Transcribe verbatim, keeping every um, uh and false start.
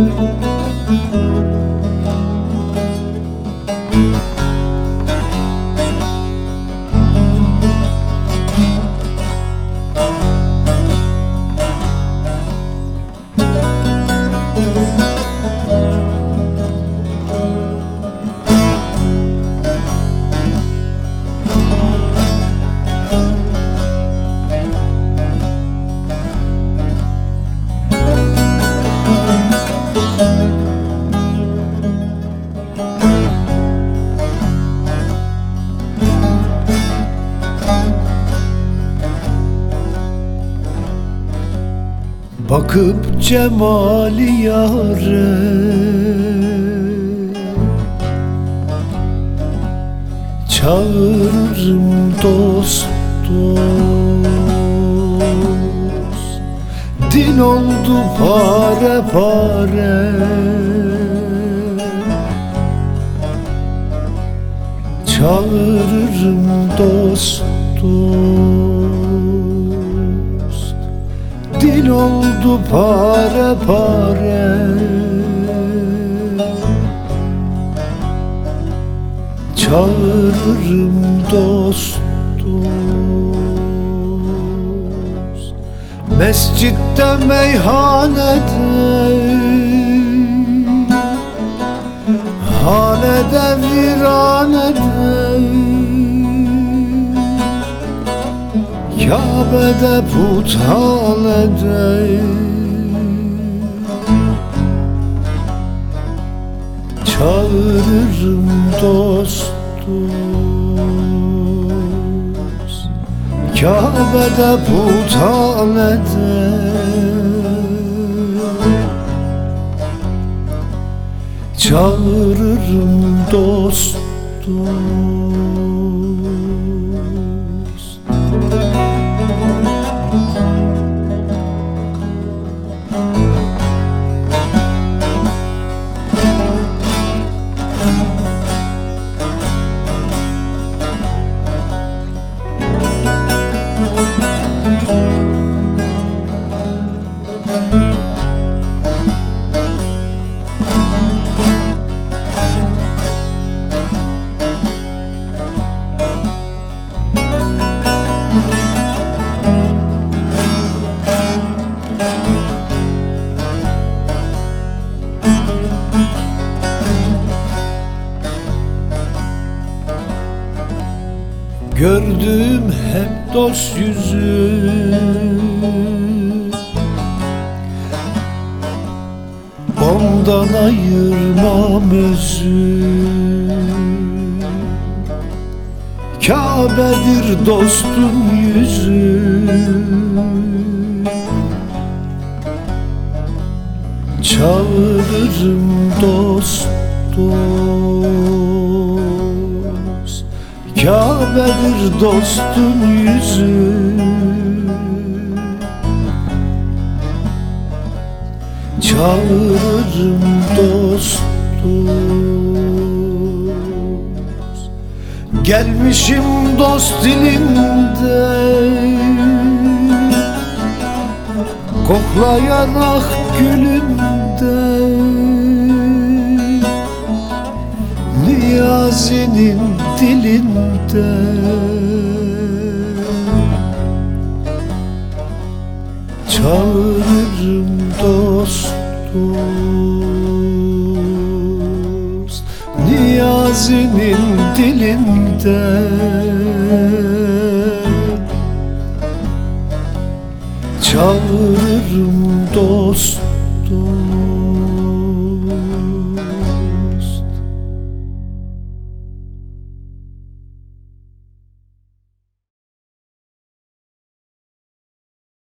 Bakıp cemali yâre, çağırırım dost dost. Dil oldu pare pare, çağırırım dost dost. Dil oldu pare pare, çağırırım dost dost. Mescitte meyhanede, hanede viranede, Kabe'de puthanede, çağırırım dost dost. Kabe'de puthanede, çağırırım dost dost. Gördüm hep dost yüzü, ondan ayırmam özü. Kabe'dir dostun yüzü, çağırırım dost dost. Kabe'dir dostun yüzü, çağırırım dost dost. Gelmişim dost dilinde, koklayarak gülünde, Niyazi'nin dilinde, çağırırım dost dost. Niyazi'nin dilinde, çağırırım dost dost.